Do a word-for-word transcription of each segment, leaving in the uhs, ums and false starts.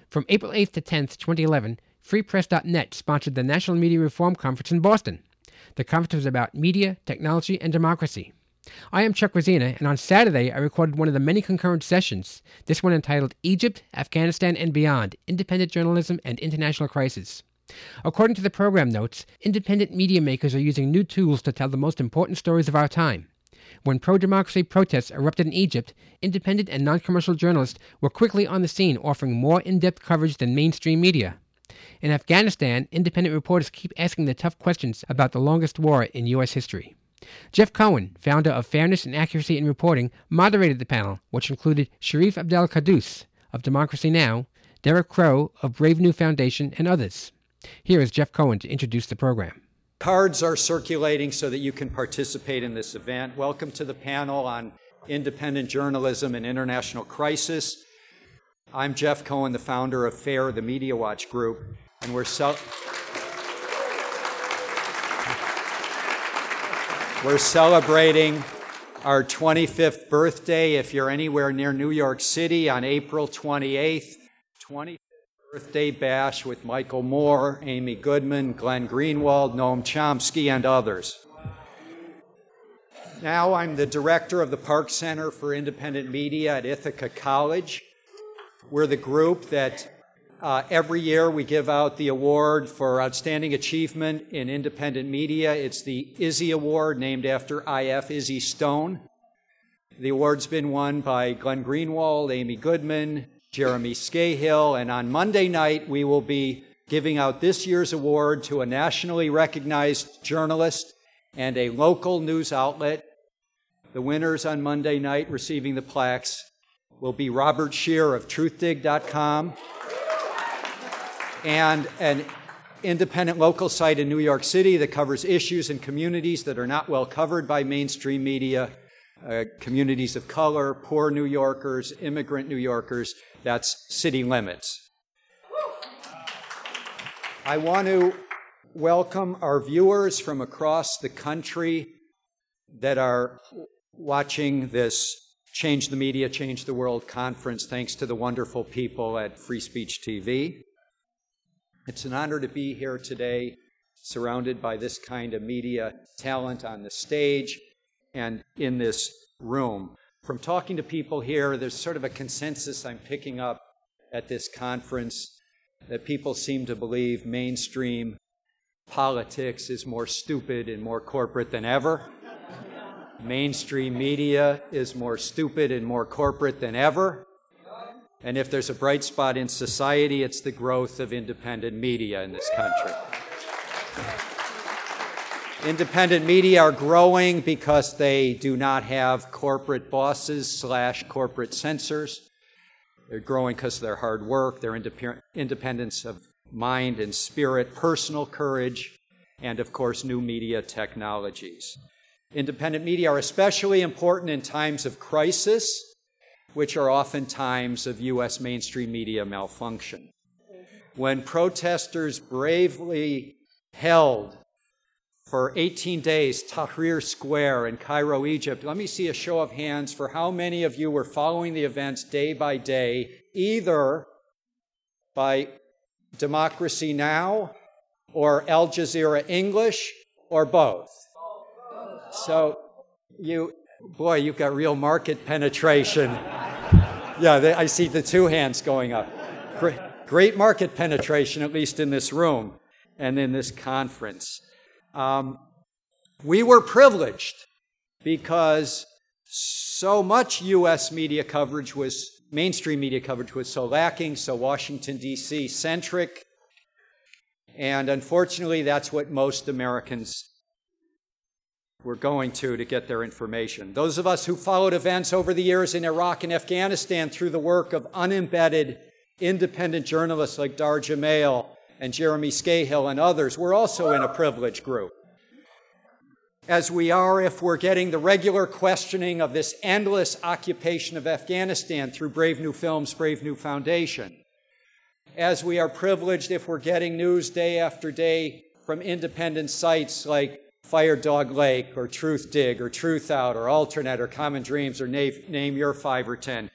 From April eighth to tenth, twenty eleven, Free Press dot net sponsored the National Media Reform Conference in Boston. The conference was about media, technology, and democracy. I am Chuck Rosina, and on Saturday I recorded one of the many concurrent sessions, this one entitled Egypt, Afghanistan, and Beyond, Independent Journalism and International Crisis. According to the program notes, independent media makers are using new tools to tell the most important stories of our time. When pro-democracy protests erupted in Egypt, independent and non-commercial journalists were quickly on the scene offering more in-depth coverage than mainstream media. In Afghanistan, independent reporters keep asking the tough questions about the longest war in U S history. Jeff Cohen, founder of Fairness and Accuracy in Reporting, moderated the panel, which included Sharif Abdel-Qaddous of Democracy Now!, Derek Crow of Brave New Foundation, and others. Here is Jeff Cohen to introduce the program. Cards are circulating so that you can participate in this event. Welcome to the panel on independent journalism and international crisis. I'm Jeff Cohen, the founder of FAIR, the Media Watch Group, and we're, ce- we're celebrating our twenty-fifth birthday. If you're anywhere near New York City on April twenty-eighth, twenty-fifth birthday bash with Michael Moore, Amy Goodman, Glenn Greenwald, Noam Chomsky, and others. Now I'm the director of the Park Center for Independent Media at Ithaca College. We're the group that uh, every year we give out the award for outstanding achievement in independent media. It's the Izzy Award, named after I F Izzy Stone. The award's been won by Glenn Greenwald, Amy Goodman, Jeremy Scahill, and on Monday night we will be giving out this year's award to a nationally recognized journalist and a local news outlet. The winners on Monday night receiving the plaques will be Robert Scheer of truth dig dot com and an independent local site in New York City that covers issues in communities that are not well covered by mainstream media, uh, communities of color, poor New Yorkers, immigrant New Yorkers. That's City Limits. I want to welcome our viewers from across the country that are watching this Change the Media, Change the World conference, thanks to the wonderful people at Free Speech T V. It's an honor to be here today, surrounded by this kind of media talent on the stage and in this room. From talking to people here, there's sort of a consensus I'm picking up at this conference that people seem to believe mainstream politics is more stupid and more corporate than ever. Mainstream media is more stupid and more corporate than ever. And if there's a bright spot in society, it's the growth of independent media in this country. Independent media are growing because they do not have corporate bosses slash corporate censors. They're growing because of their hard work, their indep- independence of mind and spirit, personal courage, and of course, new media technologies. Independent media are especially important in times of crisis, which are often times of U S mainstream media malfunction. When protesters bravely held for eighteen days Tahrir Square in Cairo, Egypt, let me see a show of hands for how many of you were following the events day by day, either by Democracy Now! Or Al Jazeera English, or both. So, you, boy, you've got real market penetration. Yeah, they, I see the two hands going up. Great, great market penetration, at least in this room and in this conference. Um, we were privileged because so much U S media coverage was, mainstream media coverage was so lacking, so Washington, D C centric. And unfortunately, that's what most Americans were going to to get their information. Those of us who followed events over the years in Iraq and Afghanistan through the work of unembedded, independent journalists like Dar Jamail and Jeremy Scahill and others, we're also in a privileged group. As we are if we're getting the regular questioning of this endless occupation of Afghanistan through Brave New Films, Brave New Foundation. As we are privileged if we're getting news day after day from independent sites like Fire Dog Lake or Truth Dig or Truth Out or Alternet or Common Dreams or name, name your five or ten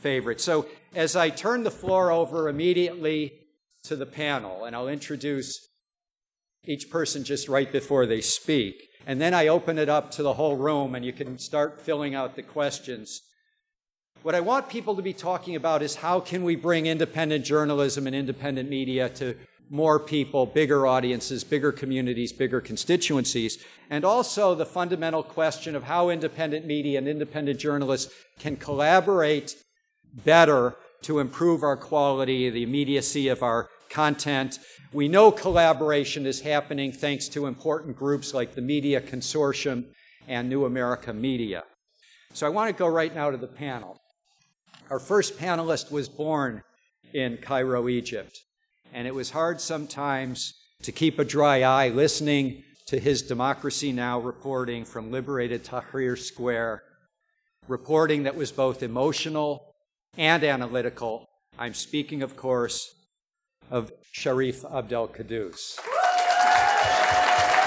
favorite. So as I turn the floor over immediately to the panel, and I'll introduce each person just right before they speak, and then I open it up to the whole room, and you can start filling out the questions. What I want people to be talking about is how can we bring independent journalism and independent media to more people, bigger audiences, bigger communities, bigger constituencies, and also the fundamental question of how independent media and independent journalists can collaborate better to improve our quality, the immediacy of our content. We know collaboration is happening thanks to important groups like the Media Consortium and New America Media. So I want to go right now to the panel. Our first panelist was born in Cairo, Egypt, and it was hard sometimes to keep a dry eye listening to his Democracy Now! Reporting from liberated Tahrir Square, reporting that was both emotional and analytical. I'm speaking, of course, of Sharif Abdel Qaddous.